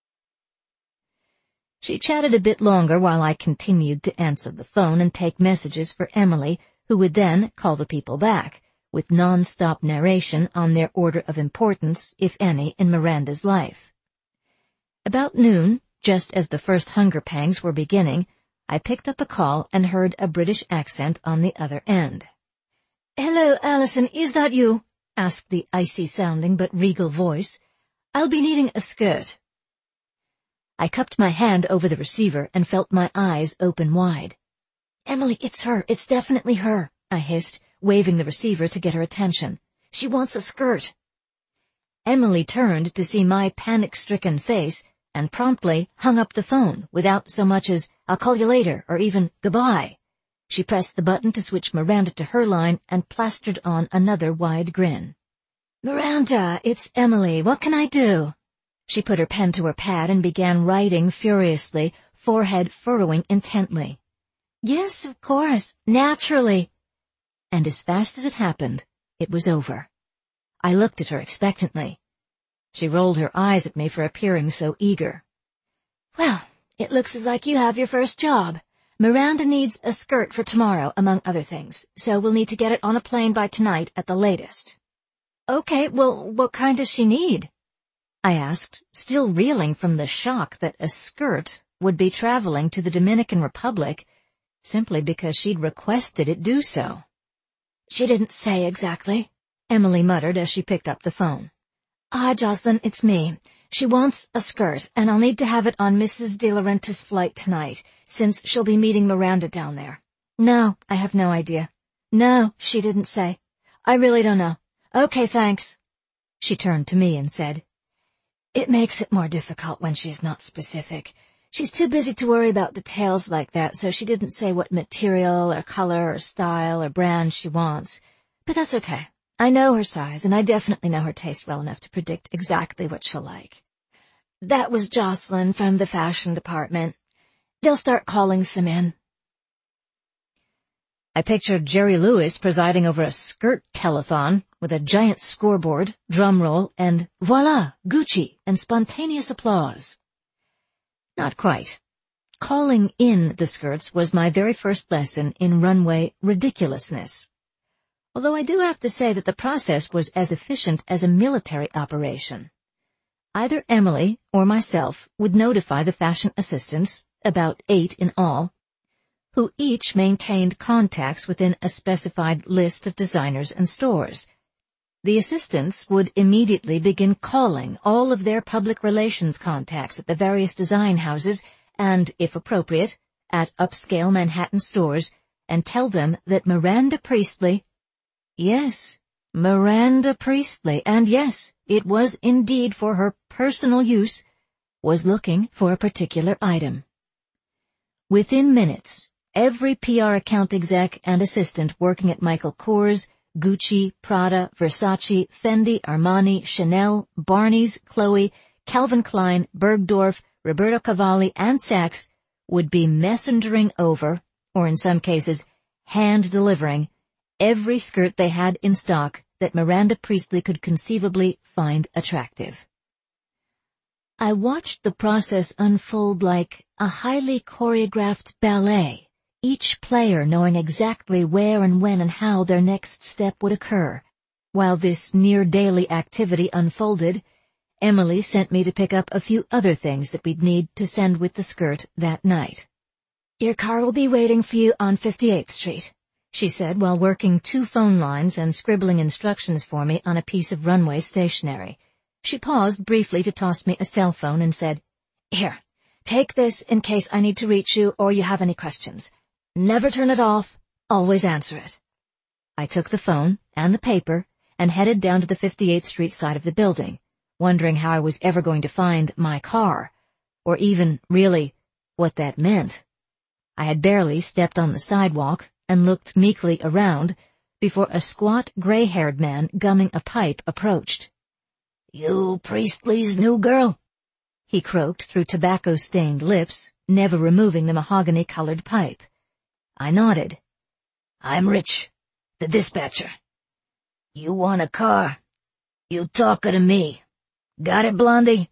She chatted a bit longer while I continued to answer the phone and take messages for Emily, who would then call the people back, with non-stop narration on their order of importance, if any, in Miranda's life. About noon, just as the first hunger pangs were beginning, I picked up a call and heard a British accent on the other end. "Hello, Alison, is that you?" asked the icy-sounding but regal voice. "I'll be needing a skirt." I cupped my hand over the receiver and felt my eyes open wide. "Emily, it's her. It's definitely her," I hissed, waving the receiver to get her attention. "She wants a skirt." Emily turned to see my panic-stricken face and promptly hung up the phone without so much as "I'll call you later" or even "goodbye." She pressed the button to switch Miranda to her line and plastered on another wide grin. "Miranda, it's Emily. What can I do?" She put her pen to her pad and began writing furiously, forehead furrowing intently. "Yes, of course, naturally." And as fast as it happened, it was over. I looked at her expectantly. She rolled her eyes at me for appearing so eager. "Well, it looks as like you have your first job. Miranda needs a skirt for tomorrow, among other things, so we'll need to get it on a plane by tonight at the latest." "Okay, well, what kind does she need?" I asked, still reeling from the shock that a skirt would be traveling to the Dominican Republic simply because she'd requested it do so. "She didn't say exactly," Emily muttered as she picked up the phone. "Hi, Jocelyn, it's me. She wants a skirt, and I'll need to have it on Mrs. De Laurentiis' flight tonight, since she'll be meeting Miranda down there." "No, I have no idea." "No, she didn't say. I really don't know." "Okay, thanks." She turned to me and said, "It makes it more difficult when she's not specific. She's too busy to worry about details like that, so she didn't say what material or color or style or brand she wants. But that's okay. I know her size, and I definitely know her taste well enough to predict exactly what she'll like." That was Jocelyn from the fashion department. They'll start calling some in. I pictured Jerry Lewis presiding over a skirt telethon with a giant scoreboard, drum roll, and voila, Gucci, and spontaneous applause. Not quite. Calling in the skirts was my very first lesson in runway ridiculousness. Although I do have to say that the process was as efficient as a military operation. Either Emily or myself would notify the fashion assistants, about 8 in all, who each maintained contacts within a specified list of designers and stores. The assistants would immediately begin calling all of their public relations contacts at the various design houses and, if appropriate, at upscale Manhattan stores, and tell them that Miranda Priestley— yes, Miranda Priestley, and yes, it was indeed for her personal use— was looking for a particular item. Within minutes, every PR account exec and assistant working at Michael Kors, Gucci, Prada, Versace, Fendi, Armani, Chanel, Barney's, Chloe, Calvin Klein, Bergdorf, Roberto Cavalli, and Saks would be messengering over, or in some cases, hand-delivering, every skirt they had in stock that Miranda Priestley could conceivably find attractive. I watched the process unfold like a highly choreographed ballet, each player knowing exactly where and when and how their next step would occur. While this near-daily activity unfolded, Emily sent me to pick up a few other things that we'd need to send with the skirt that night. "Your car will be waiting for you on 58th Street, she said while working 2 phone lines and scribbling instructions for me on a piece of runway stationery. She paused briefly to toss me a cell phone and said, "Here, take this in case I need to reach you or you have any questions. Never turn it off, always answer it." I took the phone and the paper and headed down to the 58th Street side of the building, wondering how I was ever going to find my car, or even, really, what that meant. I had barely stepped on the sidewalk and looked meekly around before a squat, gray-haired man gumming a pipe approached. "You Priestley's new girl?" he croaked through tobacco-stained lips, never removing the mahogany-colored pipe. I nodded. "I'm Rich, the dispatcher. You want a car? You talkin' to me. Got it, Blondie?"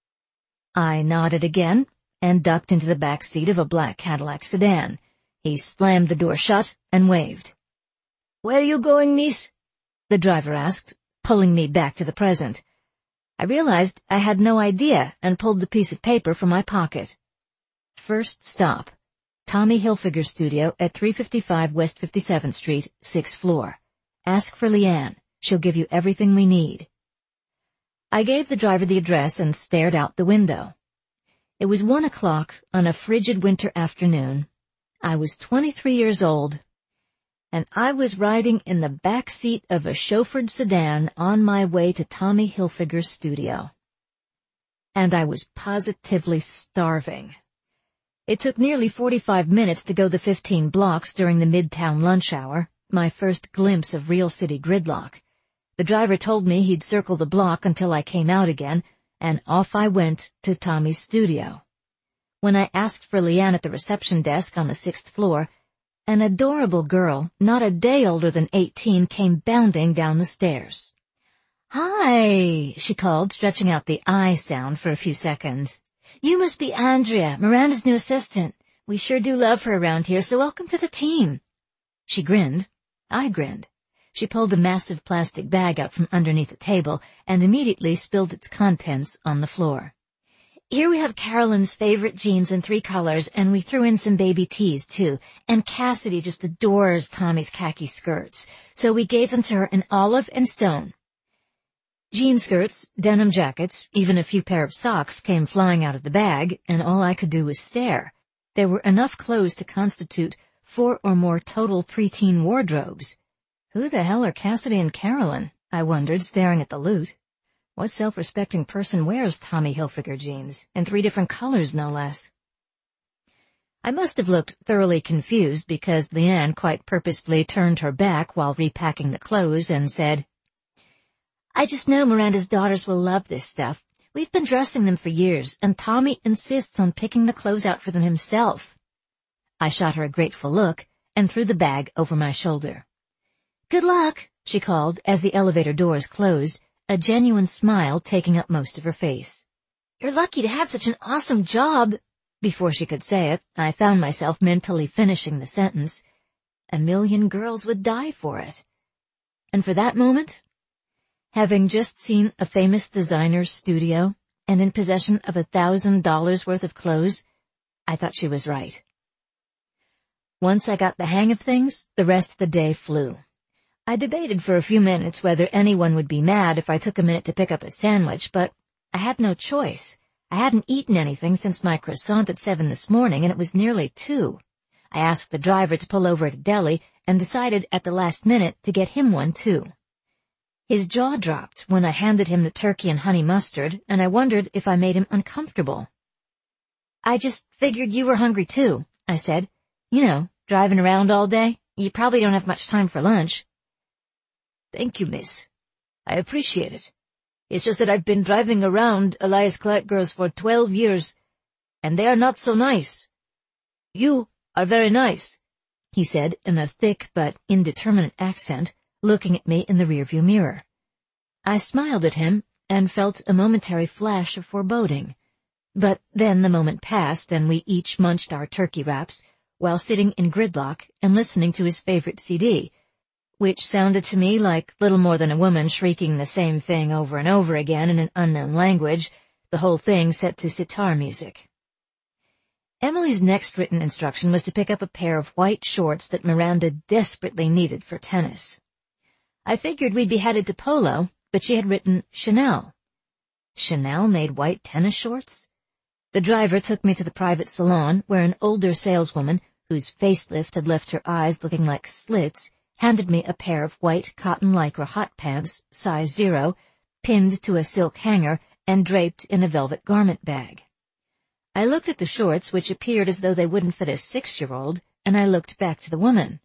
I nodded again and ducked into the back seat of a black Cadillac sedan. He slammed the door shut and waved. "Where you going, miss?" the driver asked, pulling me back to the present. I realized I had no idea and pulled the piece of paper from my pocket. First stop, Tommy Hilfiger studio at 355 West 57th Street, 6th floor. Ask for Leanne. She'll give you everything we need. I gave the driver the address and stared out the window. It was 1 o'clock on a frigid winter afternoon. I was 23 years old, and I was riding in the back seat of a chauffeured sedan on my way to Tommy Hilfiger's studio. And I was positively starving. It took nearly 45 minutes to go the 15 blocks during the midtown lunch hour, my first glimpse of real city gridlock. The driver told me he'd circle the block until I came out again, and off I went to Tommy's studio. When I asked for Leanne at the reception desk on the 6th floor, an adorable girl, not a day older than 18, came bounding down the stairs. "Hi," she called, stretching out the I sound for a few seconds. "You must be Andrea, Miranda's new assistant. We sure do love her around here, so welcome to the team." She grinned. I grinned. She pulled a massive plastic bag out from underneath the table and immediately spilled its contents on the floor. "Here we have Carolyn's favorite jeans in 3 colors, and we threw in some baby tees, too. And Cassidy just adores Tommy's khaki skirts, so we gave them to her in olive and stone." Jean skirts, denim jackets, even a few pair of socks came flying out of the bag, and all I could do was stare. There were enough clothes to constitute 4 or more total preteen wardrobes. Who the hell are Cassidy and Carolyn? I wondered, staring at the loot. What self-respecting person wears Tommy Hilfiger jeans, in 3 different colors no less? I must have looked thoroughly confused because Leanne quite purposefully turned her back while repacking the clothes and said, "I just know Miranda's daughters will love this stuff. We've been dressing them for years, and Tommy insists on picking the clothes out for them himself." I shot her a grateful look and threw the bag over my shoulder. "Good luck," she called as the elevator doors closed, a genuine smile taking up most of her face. "You're lucky to have such an awesome job." Before she could say it, I found myself mentally finishing the sentence. A million girls would die for it. And for that moment, having just seen a famous designer's studio and in possession of $1,000 worth of clothes, I thought she was right. Once I got the hang of things, the rest of the day flew. I debated for a few minutes whether anyone would be mad if I took a minute to pick up a sandwich, but I had no choice. I hadn't eaten anything since my croissant at 7 this morning, and it was nearly 2. I asked the driver to pull over at a deli and decided at the last minute to get him one, too. His jaw dropped when I handed him the turkey and honey mustard, and I wondered if I made him uncomfortable. "I just figured you were hungry, too," I said. "You know, driving around all day. You probably don't have much time for lunch." "Thank you, miss. I appreciate it. It's just that I've been driving around Elias Clark girls for 12 years, and they are not so nice. You are very nice," he said in a thick but indeterminate accent, looking at me in the rearview mirror. I smiled at him and felt a momentary flash of foreboding. But then the moment passed and we each munched our turkey wraps while sitting in gridlock and listening to his favorite CD, which sounded to me like little more than a woman shrieking the same thing over and over again in an unknown language, the whole thing set to sitar music. Emily's next written instruction was to pick up a pair of white shorts that Miranda desperately needed for tennis. I figured we'd be headed to Polo, but she had written Chanel. Chanel made white tennis shorts? The driver took me to the private salon where an older saleswoman, whose facelift had left her eyes looking like slits, handed me a pair of white cotton lycra hot pants, size 0, pinned to a silk hanger and draped in a velvet garment bag. I looked at the shorts, which appeared as though they wouldn't fit a 6-year-old, and I looked back to the woman.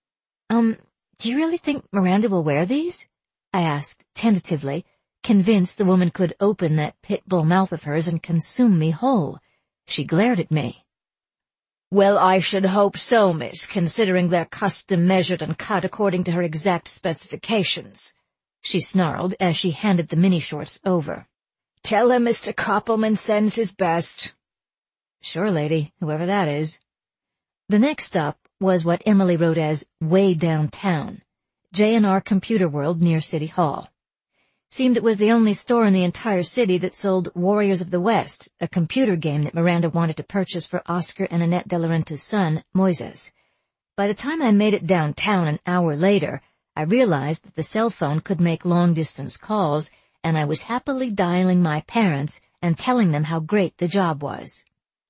Do you really think Miranda will wear these?" I asked tentatively, convinced the woman could open that pit bull mouth of hers and consume me whole. She glared at me. "Well, I should hope so, miss, considering they're custom measured and cut according to her exact specifications," she snarled as she handed the mini-shorts over. "Tell him Mr. Koppelman sends his best." "Sure, lady, whoever that is." The next stop was what Emily wrote as way downtown, J&R Computer World near City Hall. Seemed it was the only store in the entire city that sold Warriors of the West, a computer game that Miranda wanted to purchase for Oscar and Annette de Laurentiis' son, Moises. By the time I made it downtown an hour later, I realized that the cell phone could make long-distance calls, and I was happily dialing my parents and telling them how great the job was.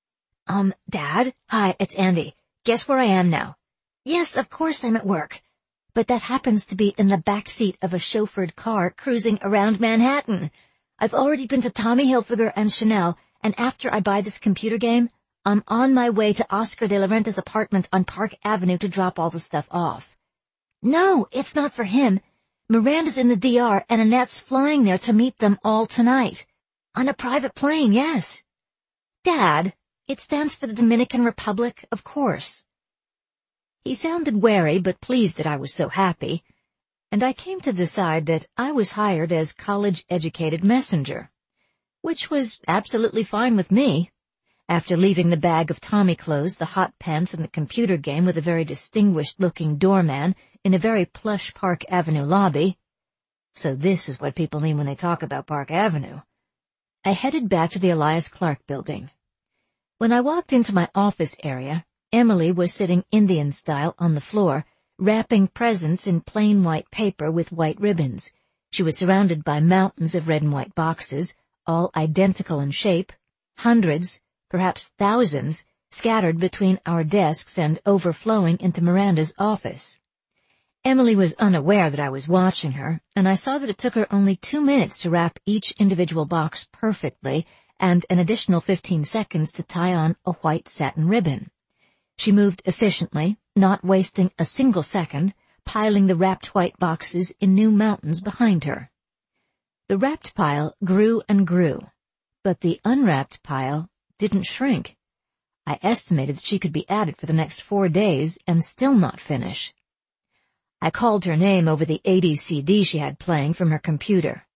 Dad? Hi, it's Andy. Guess where I am now?" "Yes, of course I'm at work. But that happens to be in the back seat of a chauffeured car cruising around Manhattan. I've already been to Tommy Hilfiger and Chanel, and after I buy this computer game, I'm on my way to Oscar de la Renta's apartment on Park Avenue to drop all the stuff off." "No, it's not for him. Miranda's in the DR and Annette's flying there to meet them all tonight. On a private plane, yes. Dad, it stands for the Dominican Republic, of course. He sounded wary but pleased that I was so happy, and I came to decide that I was hired as college-educated messenger, which was absolutely fine with me. After leaving the bag of Tommy clothes, the hot pants, and the computer game with a very distinguished-looking doorman in a very plush Park Avenue lobby. So this is what people mean when they talk about Park Avenue. I headed back to the Elias Clark building. When I walked into my office area, Emily was sitting Indian-style on the floor, wrapping presents in plain white paper with white ribbons. She was surrounded by mountains of red and white boxes, all identical in shape, hundreds, perhaps thousands, scattered between our desks and overflowing into Miranda's office. Emily was unaware that I was watching her, and I saw that it took her only 2 minutes to wrap each individual box perfectly and an additional 15 seconds to tie on a white satin ribbon. She moved efficiently, not wasting a single second, piling the wrapped white boxes in new mountains behind her. The wrapped pile grew and grew, but the unwrapped pile didn't shrink. I estimated that she could be at it for the next 4 days and still not finish. I called her name over the 80s CD she had playing from her computer.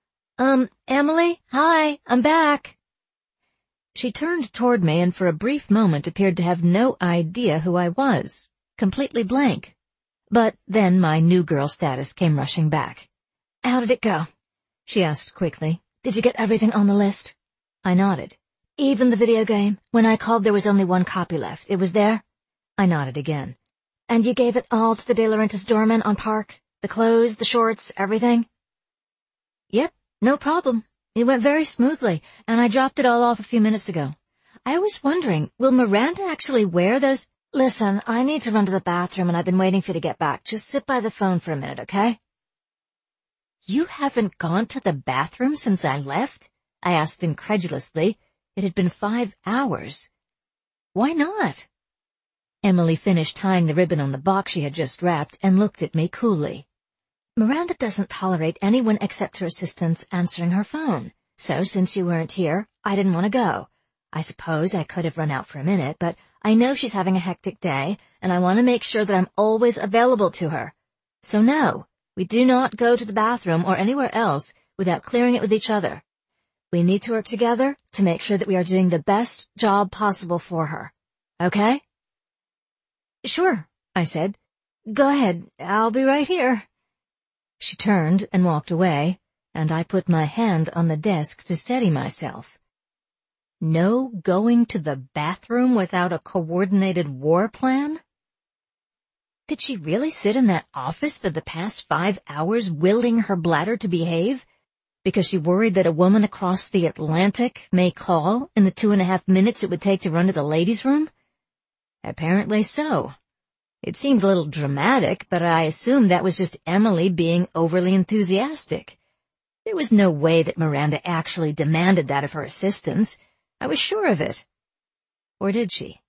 Emily? Hi, I'm back. She turned toward me and for a brief moment appeared to have no idea who I was, completely blank. But then my new girl status came rushing back. How did it go? She asked quickly. Did you get everything on the list? I nodded. Even the video game? When I called there was only 1 copy left. It was there? I nodded again. And you gave it all to the De Laurentiis doorman on Park? The clothes, the shorts, everything? Yep, no problem. It went very smoothly, and I dropped it all off a few minutes ago. I was wondering, will Miranda actually wear those? Listen, I need to run to the bathroom and I've been waiting for you to get back. Just sit by the phone for a minute, okay? You haven't gone to the bathroom since I left? I asked incredulously. It had been 5 hours. Why not? Emily finished tying the ribbon on the box she had just wrapped and looked at me coolly. Miranda doesn't tolerate anyone except her assistants answering her phone, so since you weren't here, I didn't want to go. I suppose I could have run out for a minute, but I know she's having a hectic day, and I want to make sure that I'm always available to her. So no, we do not go to the bathroom or anywhere else without clearing it with each other. We need to work together to make sure that we are doing the best job possible for her. Okay? Sure, I said. Go ahead, I'll be right here. She turned and walked away, and I put my hand on the desk to steady myself. No going to the bathroom without a coordinated war plan? Did she really sit in that office for the past 5 hours willing her bladder to behave? Because she worried that a woman across the Atlantic may call in the 2.5 minutes it would take to run to the ladies' room? Apparently so. It seemed a little dramatic, but I assumed that was just Emily being overly enthusiastic. There was no way that Miranda actually demanded that of her assistants. I was sure of it. Or did she?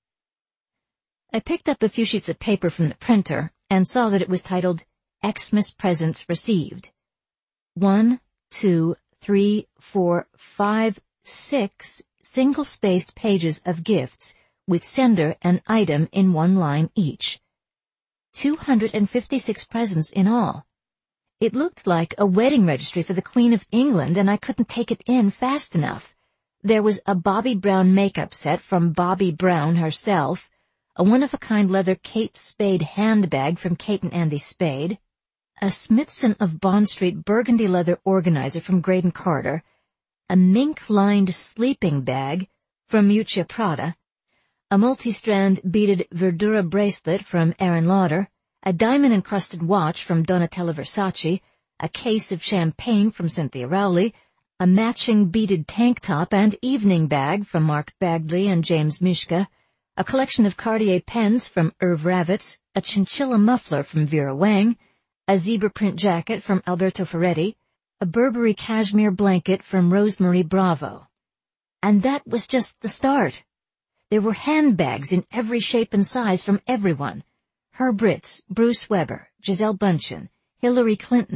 I picked up a few sheets of paper from the printer and saw that it was titled Xmas Presents Received. 1, 2, 3, 4, 5, 6 single-spaced pages of gifts with sender and item in 1 line each. 256 presents in all. It looked like a wedding registry for the Queen of England, and I couldn't take it in fast enough. There was a Bobbi Brown makeup set from Bobbi Brown herself, a one-of-a-kind leather Kate Spade handbag from Kate and Andy Spade, a Smithson of Bond Street burgundy leather organizer from Graydon Carter, a mink-lined sleeping bag from Miuccia Prada, a multi-strand beaded Verdura bracelet from Aaron Lauder, a diamond-encrusted watch from Donatella Versace, a case of champagne from Cynthia Rowley, a matching beaded tank top and evening bag from Mark Bagley and James Mishka, a collection of Cartier pens from Irv Ravitz, a chinchilla muffler from Vera Wang, a zebra print jacket from Alberto Ferretti, a Burberry cashmere blanket from Rosemarie Bravo. And that was just the start. There were handbags in every shape and size from everyone. Herb Ritz, Bruce Weber, Gisele Bündchen, Hillary Clinton,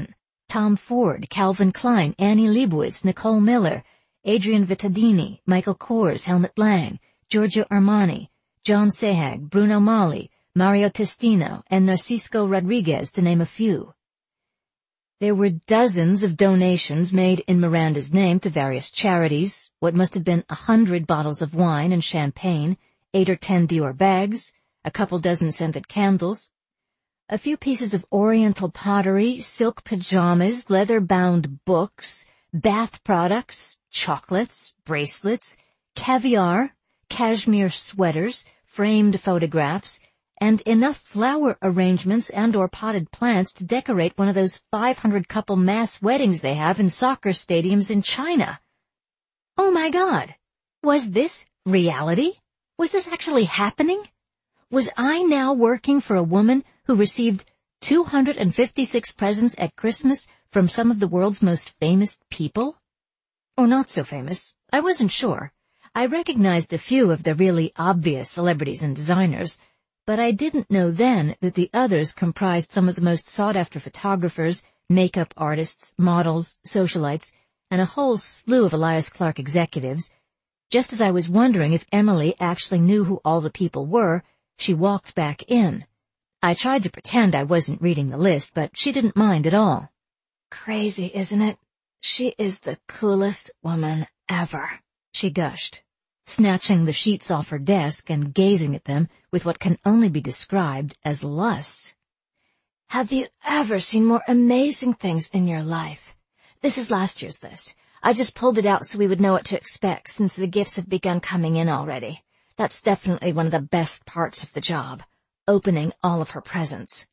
Tom Ford, Calvin Klein, Annie Leibovitz, Nicole Miller, Adrian Vittadini, Michael Kors, Helmut Lang, Giorgio Armani, John Sahag, Bruno Mali, Mario Testino, and Narcisco Rodriguez, to name a few. There were dozens of donations made in Miranda's name to various charities, what must have been 100 bottles of wine and champagne, 8 or 10 Dior bags, a couple dozen scented candles, a few pieces of oriental pottery, silk pajamas, leather-bound books, bath products, chocolates, bracelets, caviar, cashmere sweaters, framed photographs, and enough flower arrangements and/or potted plants to decorate one of those 500-couple mass weddings they have in soccer stadiums in China. Oh my God! Was this reality? Was this actually happening? Was I now working for a woman who received 256 presents at Christmas from some of the world's most famous people? Or not so famous, I wasn't sure. I recognized a few of the really obvious celebrities and designers, but I didn't know then that the others comprised some of the most sought-after photographers, makeup artists, models, socialites, and a whole slew of Elias Clark executives. Just as I was wondering if Emily actually knew who all the people were, she walked back in. I tried to pretend I wasn't reading the list, but she didn't mind at all. "Crazy, isn't it? She is the coolest woman ever," she gushed, snatching the sheets off her desk and gazing at them with what can only be described as lust. "Have you ever seen more amazing things in your life? This is last year's list. I just pulled it out so we would know what to expect since the gifts have begun coming in already. That's definitely one of the best parts of the job, opening all of her presents."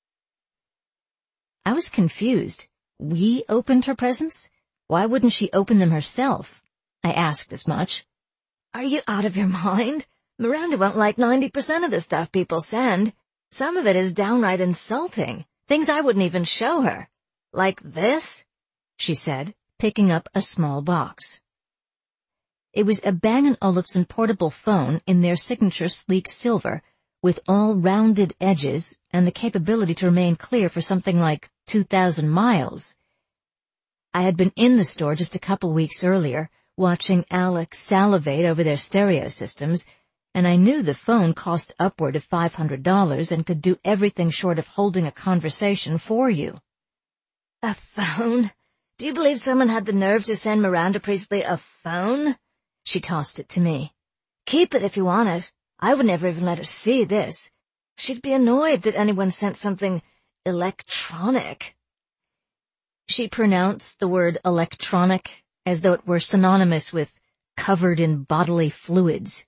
I was confused. We opened her presents? Why wouldn't she open them herself? I asked as much. "Are you out of your mind? Miranda won't like 90% of the stuff people send. Some of it is downright insulting, things I wouldn't even show her. Like this," she said, picking up a small box. It was a Bang & Olufsen portable phone in their signature sleek silver, with all rounded edges and the capability to remain clear for something like 2,000 miles. I had been in the store just a couple weeks earlier, watching Alex salivate over their stereo systems, and I knew the phone cost upward of $500 and could do everything short of holding a conversation for you. "A phone? Do you believe someone had the nerve to send Miranda Priestley a phone?" She tossed it to me. "Keep it if you want it. I would never even let her see this. She'd be annoyed that anyone sent something electronic." She pronounced the word electronic as though it were synonymous with covered in bodily fluids.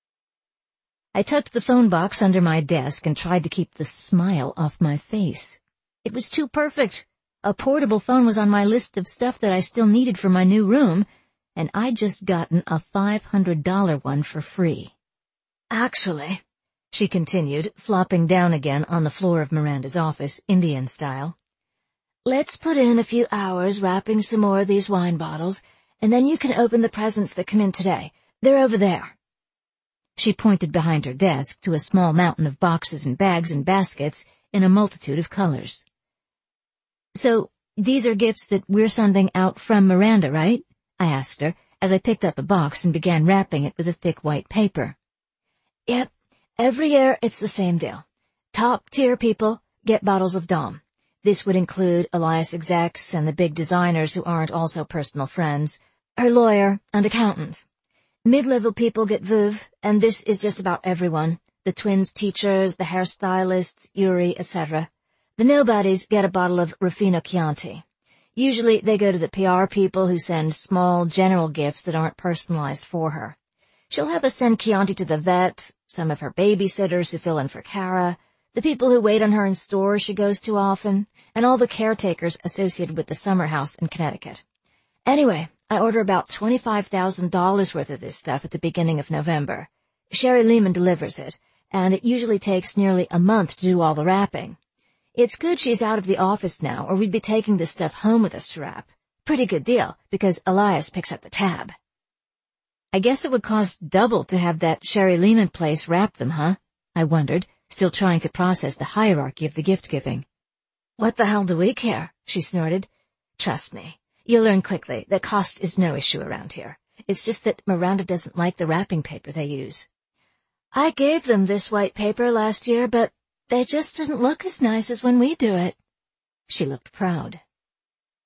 I tucked the phone box under my desk and tried to keep the smile off my face. It was too perfect. A portable phone was on my list of stuff that I still needed for my new room, and I'd just gotten a $500 one for free. "Actually," she continued, flopping down again on the floor of Miranda's office, Indian style, "let's put in a few hours wrapping some more of these wine bottles, and then you can open the presents that come in today. They're over there." She pointed behind her desk to a small mountain of boxes and bags and baskets in a multitude of colors. "So, these are gifts that we're sending out from Miranda, right?" I asked her, as I picked up a box and began wrapping it with a thick white paper. "Yep, every year it's the same deal. Top-tier people get bottles of Dom. This would include Elias execs and the big designers who aren't also personal friends, her lawyer and accountant. Mid-level people get Veuve, and this is just about everyone, the twins' teachers, the hairstylists, Yuri, etc. The nobodies get a bottle of Rufino Chianti. Usually they go to the PR people who send small general gifts that aren't personalized for her. She'll have us send Chianti to the vet, some of her babysitters who fill in for Kara, the people who wait on her in stores she goes to often, and all the caretakers associated with the summer house in Connecticut. Anyway, I order about $25,000 worth of this stuff at the beginning of November. Sherry Lehman delivers it, and it usually takes nearly a month to do all the wrapping. It's good she's out of the office now, or we'd be taking this stuff home with us to wrap. Pretty good deal, because Elias picks up the tab." "I guess it would cost double to have that Sherry Lehman place wrap them, huh?" I wondered, still trying to process the hierarchy of the gift-giving. "What the hell do we care?" she snorted. Trust me. You'll learn quickly that cost is no issue around here. It's just that Miranda doesn't like the wrapping paper they use. I gave them this white paper last year, but they just didn't look as nice as when we do it. She looked proud.